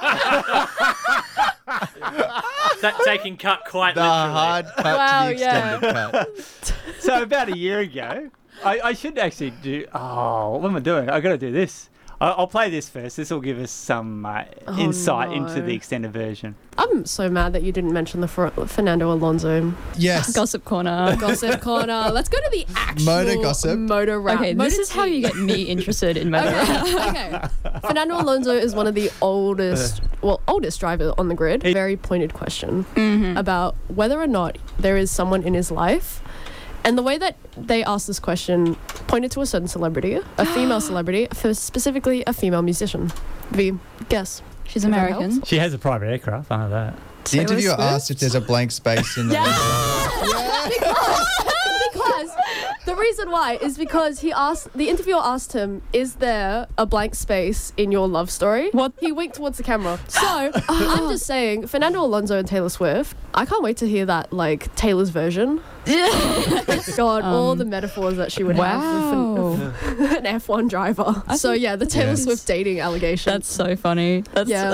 That taking cut quite The literally. hard cut Wow, to the yeah. extended cut. So about a year ago, I, I should actually do... Oh, what am I doing? i got to do this. I, I'll play this first. This will give us some uh, Oh, insight no. into the extended version. I'm so mad that you didn't mention the Fer- Fernando Alonso Yes. Gossip corner. gossip corner. Let's go to the actual Motor gossip. Motor Wrap. Okay, Motor this is how you get me interested in motor. Okay. okay. Fernando Alonso is one of the oldest, well, oldest driver on the grid. Very pointed question Mhm. about whether or not there is someone in his life. And the way that they asked this question pointed to a certain celebrity, a female celebrity, for specifically a female musician. V, guess. She's If that American. helps. She has a private aircraft, I know that. The interviewer asked if there's a blank space in the because, because the reason why is because he asked the interviewer asked him, "Is there a blank space in your love story?" What? He winked towards the camera. So I'm just saying, Fernando Alonso and Taylor Swift. I can't wait to hear that, like Taylor's version. God, all Um, the metaphors that she would wow. have with an, an F one driver. I So think- yeah, the Taylor Yeah. Swift dating allegation. That's so funny. That's Yeah.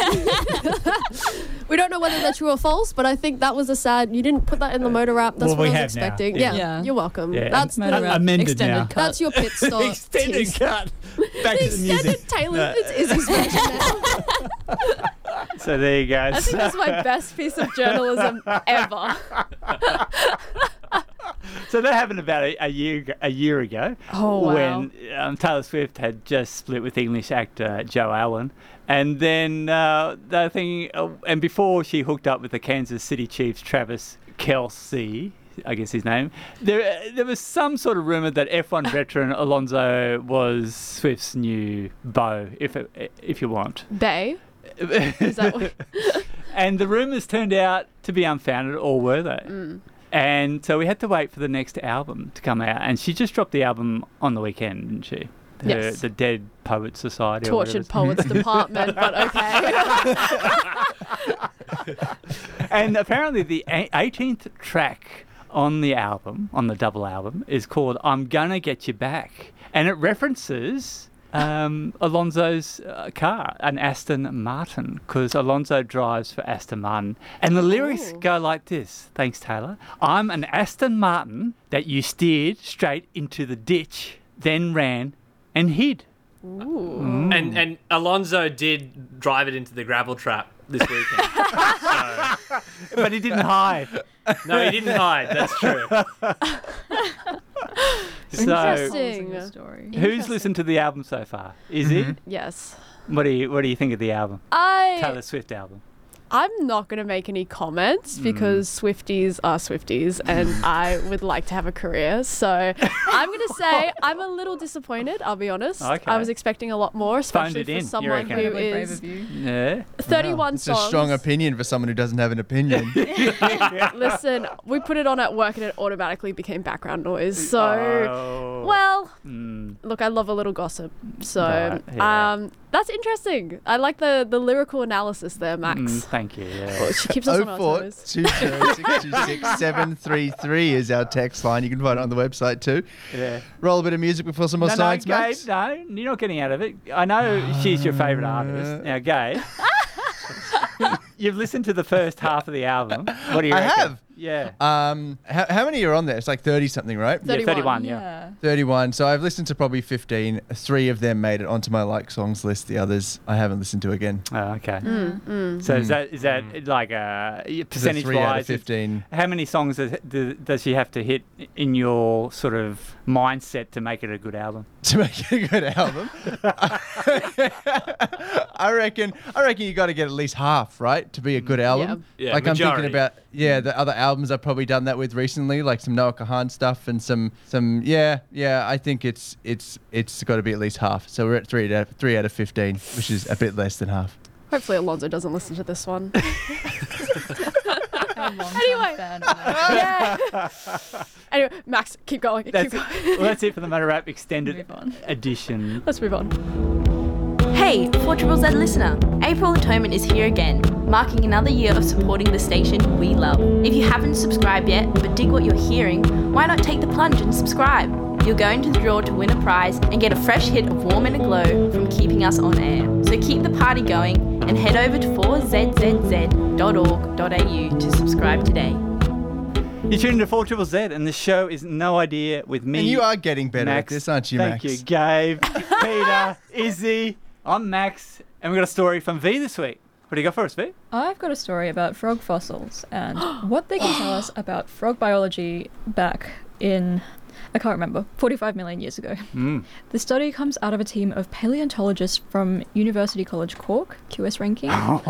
We don't know whether they're true or false, but I think that was a sad. You didn't put that in the Motor Wrap. That's Well, what we I was have now. expecting. Yeah. Yeah. Yeah. You're welcome. Yeah. That's Motor the, Wrap amended extended now. cut. that's your pit stop. Extended tease. cut. Back The to the music. extended Taylor. No. It's Izzy's version now. So there you go. I think that's my best piece of journalism ever. So that happened about a, a year ag- a year ago. Oh, wow. When um, Taylor Swift had just split with English actor Joe Allen, and then uh, the thing, uh, and before she hooked up with the Kansas City Chiefs Travis Kelce, I guess his name. There, there was some sort of rumor that F one veteran Alonso was Swift's new beau, if it, if you want. Bay. Is that what? And the rumours turned out to be unfounded, or were they? Mm. And so we had to wait for the next album to come out. And she just dropped the album on the weekend, didn't she? Her, Yes. The Dead Poets Society. or whatever Tortured it's- Poets Department, but okay. And apparently the a- eighteenth track on the album, on the double album, is called I'm Gonna Get You Back. And it references um, Alonso's uh, car, an Aston Martin, because Alonso drives for Aston Martin. And the lyrics Oh. go like this. Thanks, Taylor. I'm an Aston Martin that you steered straight into the ditch, then ran and hid. Ooh. Mm. And and Alonso did drive it into the gravel trap this weekend. So, But he didn't hide. no, he didn't hide. That's true. So, Interesting. Story. who's listened to the album so far? Is it? Yes. What do you What do you think of the album? I Taylor Swift album. I'm not going to make any comments because Swifties are Swifties and I would like to have a career. So I'm going to say I'm a little disappointed, I'll be honest. Okay. I was expecting a lot more, Phoned especially it for in, you someone reckon? who Incredibly brave is of you. Yeah. thirty-one It's songs. a strong opinion for someone who doesn't have an opinion. Listen, we put it on at work and it automatically became background noise. So, Oh. well, Mm. look, I love a little gossip. So, Right, yeah. um, that's interesting. I like the, the lyrical analysis there, Max. Mm, thank you. Yeah. Oh, she keeps us on our toes. two zero six two six seven three three is our text line. You can find it on the website too. Yeah. Roll a bit of music before some more no, science, no, Gabe, Max. no, you're not getting out of it. I know she's your favourite artist. Now, Gabe, you've listened to the first half of the album. What do you I reckon? have. Yeah. Um, how, how many are on there? It's like thirty something, right? Yeah, thirty-one, yeah. thirty-one. So I've listened to probably fifteen. Three of them made it onto my like songs list. The others I haven't listened to again. Oh, okay. Mm, mm. So is Mm. that is that like uh, percentage three out of wise? fifteen. How many songs does, do- does she have to hit in your sort of mindset to make it a good album? To make it a good album, I reckon. I reckon you got to get at least half, right, to be a good album. Yeah. Yeah, like I'm majority. thinking about, yeah, the other albums I've probably done that with recently, like some Noah Kahan stuff and some, some, yeah, yeah. I think it's, it's, it's got to be at least half. So we're at three out of three out of fifteen, which is a bit less than half. Hopefully Alonso doesn't listen to this one. Anyway. yeah. Anyway, Max, keep going. That's keep it. going. Well, that's it for the Motor Rap Extended Edition. Let's move on. Hey, four Triple Z listener. April Atonement is here again, marking another year of supporting the station we love. If you haven't subscribed yet, but dig what you're hearing, why not take the plunge and subscribe? You'll go into the draw to win a prize and get a fresh hit of Warm and a Glow from keeping us on air. So keep the party going and head over to four z z z dot org dot a u to subscribe today. You're tuning to four Triple Z, and the show is No Idea with me. And you are getting better Max. at this, aren't you, Thank Max? you, Gabe, Peter, Izzy. I'm Max, and we've got a story from V this week. What do you got for us, V? I've got a story about frog fossils and what they can tell us about frog biology back in, I can't remember, forty-five million years ago. Mm. The study comes out of a team of paleontologists from University College Cork, Q S ranking.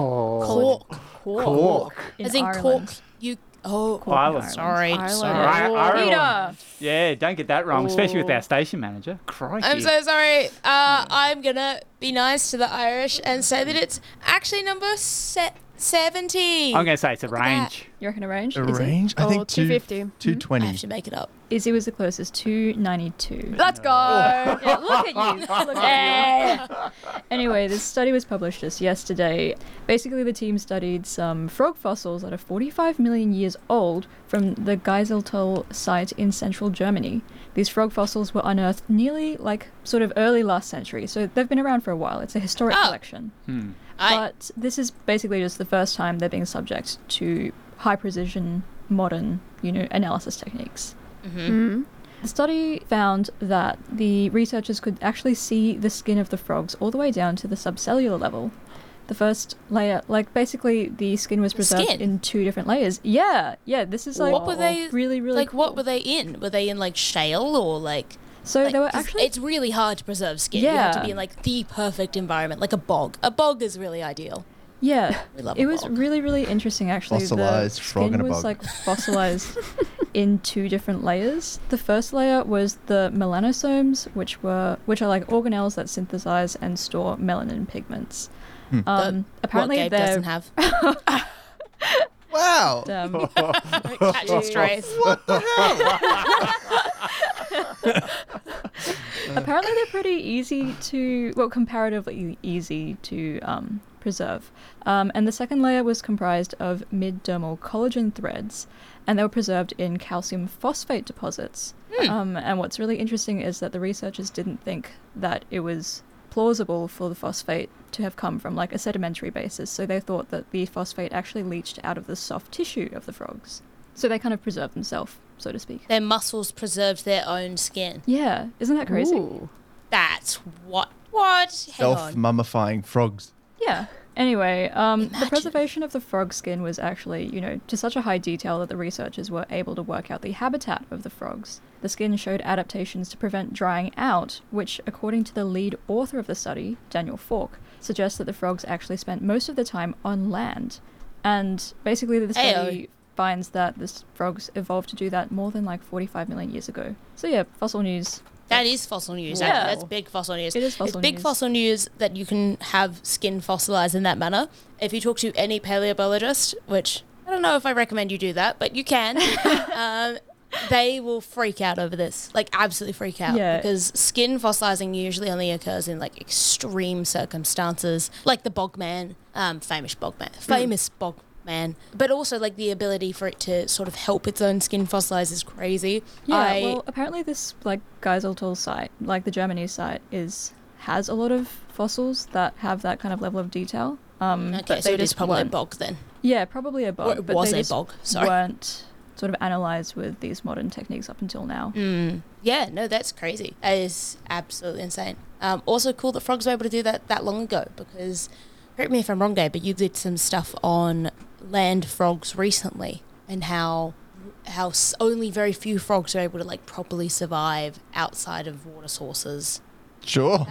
Cork. Cork. Cork. In As in Ireland. Cork. You. Oh, Cork, Ireland. sorry. Ireland. Sorry. All right, Peter. Ireland. Yeah, don't get that wrong, especially with Oh. our station manager. Crikey. I'm so sorry. Uh, I'm gonna be nice to the Irish and say that it's actually number se- seventy. I'm going to say it's a Look at that. range. You reckon a range? A Is it? range? I Oh, think two, two fifty. two twenty. I have to make it up. Izzy was the closest, two ninety-two. Let's go. Yeah, look at you. Look at you. Anyway, this study was published just yesterday. Basically, the team studied some frog fossils that are forty-five million years old from the Geiseltal site in central Germany. These frog fossils were unearthed nearly like sort of early last century, so they've been around for a while. It's a historic Oh. collection. Hmm. I- But this is basically just the first time they're being subject to high precision, modern, you know, analysis techniques. Mm-hmm. The study found that the researchers could actually see the skin of the frogs all the way down to the subcellular level. The first layer, like basically the skin was preserved Skin? in two different layers. Yeah, yeah, this is like what were they? really, really like? What cool. were they in? Were they in like shale or like? So like, they were 'cause actually It's really hard to preserve skin. You have to Yeah. be in like the perfect environment, like a bog. A bog is really ideal. Yeah, We love it a was bog. really, really interesting actually. Fossilised the frog skin in a was bog. like fossilized in two different layers. The first layer was the melanosomes, which were which are like organelles that synthesize and store melanin pigments. Hmm. Um, apparently what Gabe they're doesn't have. Wow. um, Catching strays. What the hell? apparently they're pretty easy to, well, comparatively easy to um, preserve. Um, and the second layer was comprised of mid-dermal collagen threads, and they were preserved in calcium phosphate deposits. Hmm. Um, and what's really interesting is that the researchers didn't think that it was plausible for the phosphate to have come from like a sedimentary basis, so they thought that the phosphate actually leached out of the soft tissue of the frogs. So they kind of preserved themselves, so to speak. Their muscles preserved their own skin. Yeah, isn't that crazy? Ooh. That's what. What? Hang on. Self-mummifying frogs. Yeah. Anyway, um, the Imagine. preservation of the frog skin was actually, you know, to such a high detail that the researchers were able to work out the habitat of the frogs. The skin showed adaptations to prevent drying out, which, according to the lead author of the study, Daniel Falk, suggests that the frogs actually spent most of the time on land. And basically, the Ayo. study finds that the frogs evolved to do that more than like forty-five million years ago. So yeah, fossil news. That is fossil news, Wow. actually. That's big fossil news. It is fossil It's big news. fossil news that you can have skin fossilized in that manner. If you talk to any paleobiologist, which I don't know if I recommend you do that, but you can, um, they will freak out over this. Like, absolutely freak out. Yeah. Because skin fossilizing usually only occurs in, like, extreme circumstances, like the bogman, um, famous bogman, famous bog. Man, but also like the ability for it to sort of help its own skin fossilize is crazy. Yeah, I, well, apparently this like Geiseltoll site, like the Germany site, is has a lot of fossils that have that kind of level of detail. Um, okay, but so they it is just probably a weren't- bog then. Yeah, probably a Or bog. it but was they a just bog, sorry. weren't sort of analysed with these modern techniques up until now. Mm. Yeah, no, that's crazy. That is absolutely insane. Um, also cool that frogs were able to do that that long ago because, correct me if I'm wrong, Dave, but you did some stuff on land frogs recently and how how s- only very few frogs are able to like properly survive outside of water sources. Sure.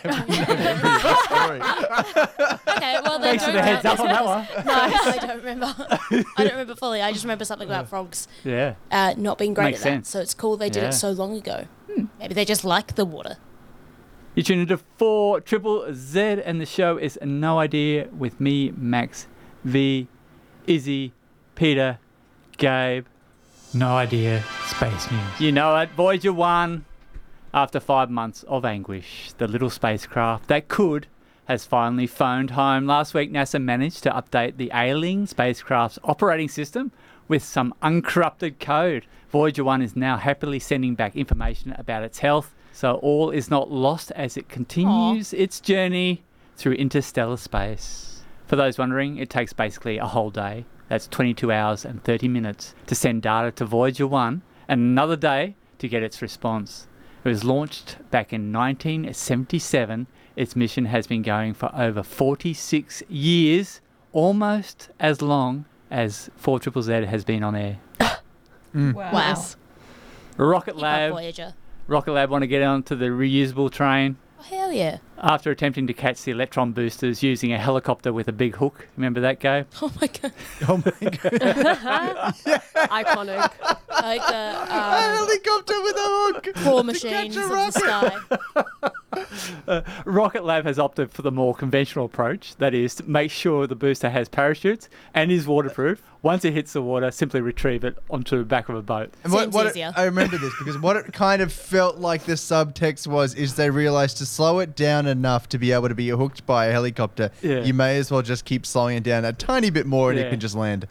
Okay, well then Thanks for don't the heads know. up on that one. No, I don't remember. I don't remember fully. I just remember something about frogs Yeah. uh, not being great Makes at that. sense. So it's cool they did Yeah. it so long ago. Maybe they just like the water. You tune into four Triple Z, and the show is No Idea with me, Max, V, Izzy, Peter, Gabe. No idea. Space news. You know it. Voyager one. After five months of anguish, the little spacecraft that could has finally phoned home. Last week, NASA managed to update the ailing spacecraft's operating system with some uncorrupted code. Voyager one is now happily sending back information about its health, so all is not lost as it continues its journey through interstellar space. For those wondering, it takes basically a whole day. That's twenty-two hours and thirty minutes to send data to Voyager one and another day to get its response. It was launched back in nineteen seventy-seven. Its mission has been going for over forty-six years, almost as long as four Triple Z has been on air. Wow. Wow. Rocket Keep up, Lab. Voyager. Rocket Lab want to get onto the reusable train. Oh, hell yeah. After attempting to catch the electron boosters using a helicopter with a big hook. Remember that, Gabe? Oh my god. Oh my god. Iconic. Like the um, helicopter with a hook. claw machines of the sky. Uh, Rocket Lab has opted for the more conventional approach, that is, to make sure the booster has parachutes and is waterproof. Once it hits the water, simply retrieve it onto the back of a boat. And what, Seems what it- easier. I remember this because what it kind of felt like the subtext was is they realized to slow it down enough to be able to be hooked by a helicopter, Yeah. you may as well just keep slowing it down a tiny bit more and Yeah. it can just land.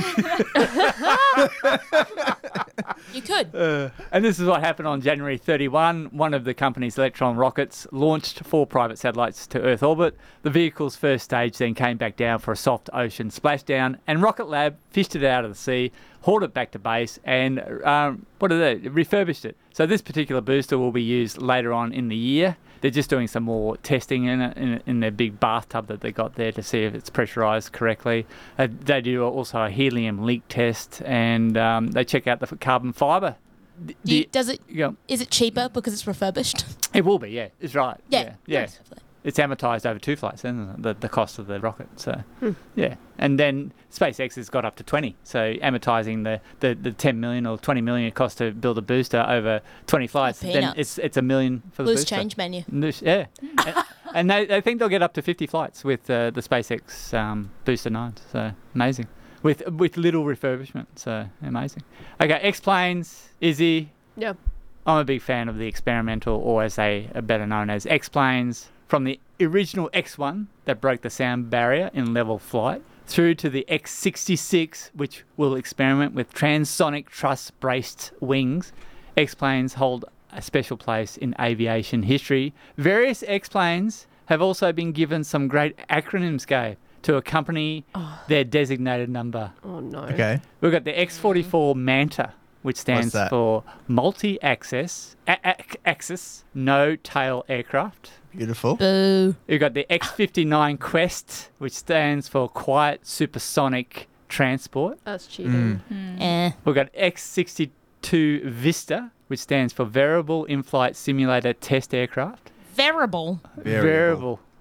You could. Uh, and this is what happened on January thirty-first. One of the company's Electron rockets launched four private satellites to Earth orbit. The vehicle's first stage then came back down for a soft ocean splashdown, and Rocket Lab fished it out of the sea, hauled it back to base, and um, what did they refurbished it. So this particular booster will be used later on in the year. They're just doing some more testing in it, in, in their big bathtub that they got there to see if it's pressurized correctly. Uh, they do also a helium leak test, and um, they check out the f- carbon fiber. The- Do you, the- does it? yeah. Is it cheaper because it's refurbished? It will be, yeah. It's right. Yeah, Yeah. yeah. massively. It's amortized over two flights, isn't it? The, the cost of the rocket. So, Hmm. yeah. And then SpaceX has got up to twenty. So, amortizing the, the, the ten million or twenty million it costs to build a booster over twenty flights, then peanuts. it's it's a million for the Loose booster. change menu. Loose- yeah. and and they, they think they'll get up to fifty flights with uh, the SpaceX um, Booster nines. So, amazing. With with little refurbishment. So, amazing. Okay, X-Planes, Izzy. Yeah. I'm a big fan of the experimental, or as they are better known as X-Planes, from the original X one that broke the sound barrier in level flight, through to the X sixty-six, which will experiment with transonic truss-braced wings. X-Planes hold a special place in aviation history. Various X-Planes have also been given some great acronyms, Gabe, to accompany their designated number. Oh no. Okay. We've got the X forty-four Manta, which stands that? for multi-access, a- a- axis, no tail aircraft. Beautiful. Boo. We've got the X fifty-nine Quest, which stands for quiet supersonic transport. That's cheating. Eh. We've got X sixty-two Vista, which stands for variable in-flight simulator test aircraft. Variable. Variable. Variable.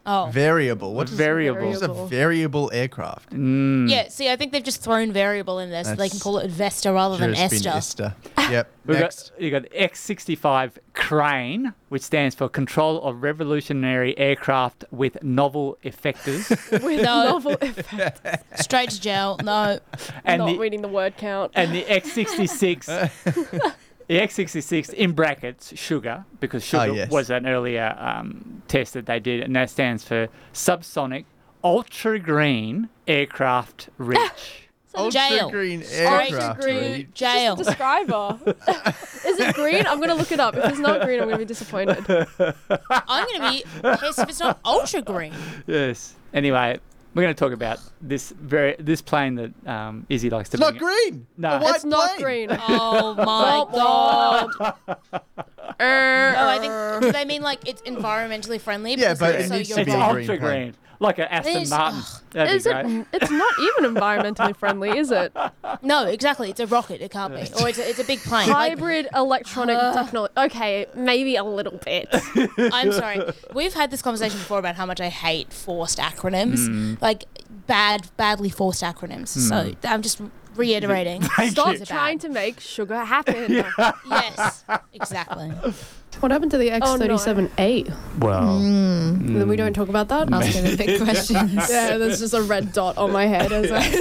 Oh. Variable. What's Variable. What's a variable aircraft? Mm. Yeah, see, I think they've just thrown variable in there so they can That's- call it Vesta rather than Should have been Esther. Esther. Yep. We've Next. got, you got X sixty-five Crane, which stands for Control of Revolutionary Aircraft with Novel Effectors. With No. novel effects. Straight to jail. No. And Not the- reading the word count. and the X sixty-six, the X sixty-six in brackets, sugar, because sugar Oh, yes. was an earlier um, test that they did, and that stands for Subsonic Ultra Green Aircraft Rich. Jail. Green Straight aircraft. to jail. Describer. Is it green? I'm going to look it up. If it's not green, I'm going to be disappointed. I'm going to be pissed if it's not ultra green. Yes. Anyway, we're going to talk about this very this plane that um, Izzy likes to It's not bring it- green. No. A white It's not plane. green. Oh my god. No, I think do they mean like it's environmentally friendly? Yeah, Because but it's it so needs to you're be a right. green Ultra plane. green. Like an Aston This- Martin. ugh. That'd Is be it? great. It's not even environmentally friendly, is it? No, exactly. It's a rocket. It can't be. Or it's a, it's a big plane. Like, Hybrid electronic technology. Okay, maybe a little bit. I'm sorry. We've had this conversation before about how much I hate forced acronyms. Mm. Like bad, badly forced acronyms. So I'm just reiterating. Stop These are trying bad. to make sugar happen. Yes, exactly. What happened to the X thirty-seven A? Well, Then we don't talk about that. Asking the big questions. Yeah, there's just a red dot on my head as I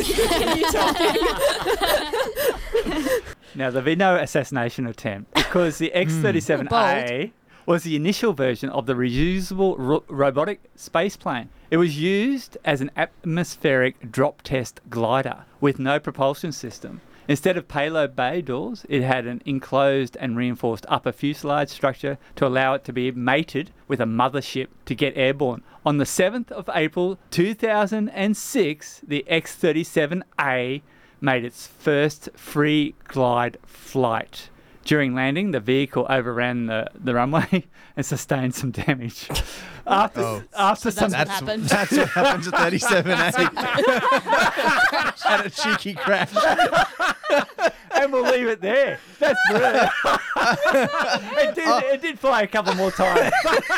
you talking. now there'll be no assassination attempt because the X thirty-seven A was the initial version of the reusable ro- robotic space plane. It was used as an atmospheric drop test glider with no propulsion system. Instead of payload bay doors, it had an enclosed and reinforced upper fuselage structure to allow it to be mated with a mothership to get airborne. On the seventh of April two thousand six, the X thirty-seven A made its first free glide flight. During landing, the vehicle overran the, the runway and sustained some damage. After, Oh. after So some that's what happened. That's what happens at thirty-seven A. Had a cheeky crash. and we'll leave it there. That's brilliant. it, did, Oh. it did fly a couple more times.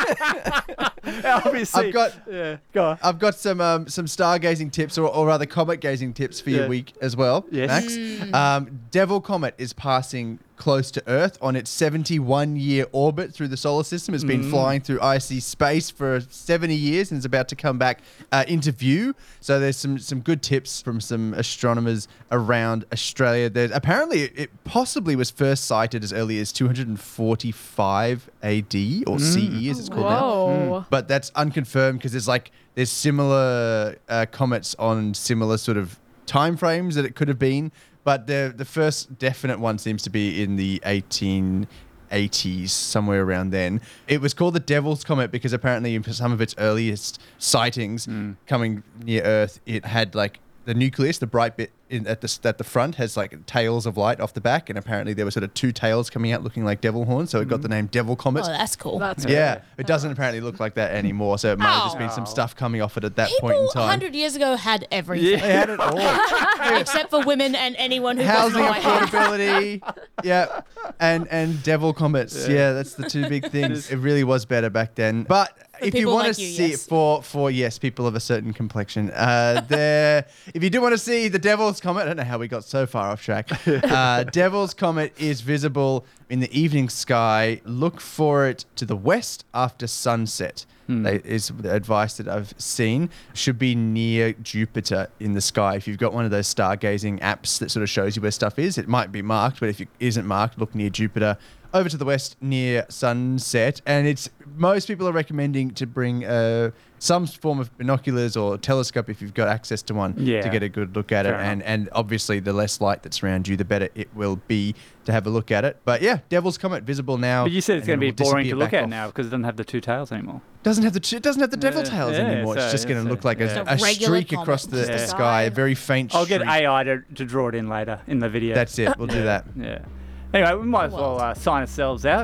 Obviously, I've got yeah, go on. I've got some um, some stargazing tips, or, or rather comet gazing tips for Yeah. your week as well, Yes. Max. Mm. Um, Devil Comet is passing close to Earth on its seventy-one year orbit through the solar system. It's been Mm. flying through icy space for seventy years and is about to come back uh, into view. So there's some some good tips from some astronomers around Australia. There's apparently it, it possibly was first sighted as early as two hundred forty-five A D or C E as it's called now. Whoa. But that's unconfirmed because there's like there's similar uh, comets on similar sort of time frames that it could have been. But the the first definite one seems to be in the eighteen eighties, somewhere around then. It was called the Devil's Comet because apparently in some of its earliest sightings coming near Earth, it had like the nucleus, the bright bit in, at the at the front, has like tails of light off the back, and apparently there were sort of two tails coming out looking like devil horns, so it got the name Devil Comet. Oh, that's cool. That's Yeah, it doesn't apparently look like that anymore, so it might have just been some stuff coming off it at that point in People time. one hundred years ago had everything. They had it all. Except for women and anyone who Housing wasn't white. affordability, yeah, and and devil comets, yeah. Yeah. that's the two big things. It really was better back then. But if you people want like to you, see yes. it for for yes, people of a certain complexion, uh, there. If you do want to see the Devil's Comet, I don't know how we got so far off track. Uh, Devil's Comet is visible in the evening sky. Look for it to the west after sunset. That is the advice that I've seen. Should be near Jupiter in the sky. If you've got one of those stargazing apps that sort of shows you where stuff is, it might be marked, but if it isn't marked, look near Jupiter. Over to the west near sunset. And it's most people are recommending to bring uh, some form of binoculars or telescope if you've got access to one Yeah. to get a good look at Fair it. enough. And and obviously the less light that's around you, the better it will be to have a look at it. But yeah, Devil's Comet visible now. But you said it's and going to then be will boring to disappear look back at off. now because it doesn't have the two tails anymore. Doesn't have the it doesn't have the devil Yeah, tails yeah, anymore. It's so- just going to so- look like yeah. a, Just a a regular streak comet. across the, Yeah. the sky, a very faint I'll get streak. A I to, to draw it in later in the video. That's it. We'll do that. Yeah. Anyway, we might as well uh, sign ourselves out.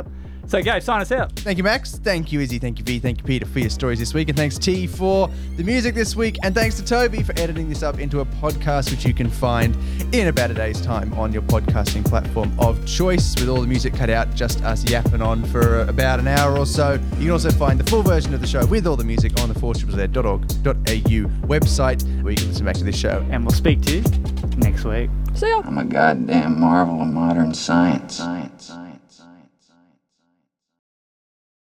So, Gabe, sign us out. Thank you, Max. Thank you, Izzy. Thank you, V. Thank you, Peter, for your stories this week. And thanks, T, for the music this week. And thanks to Toby for editing this up into a podcast, which you can find in about a day's time on your podcasting platform of choice, with all the music cut out, just us yapping on for about an hour or so. You can also find the full version of the show with all the music on the four triple z dot org dot a u website, where you can listen back to this show. And we'll speak to you next week. See ya. I'm a goddamn marvel of modern science. Science. Science.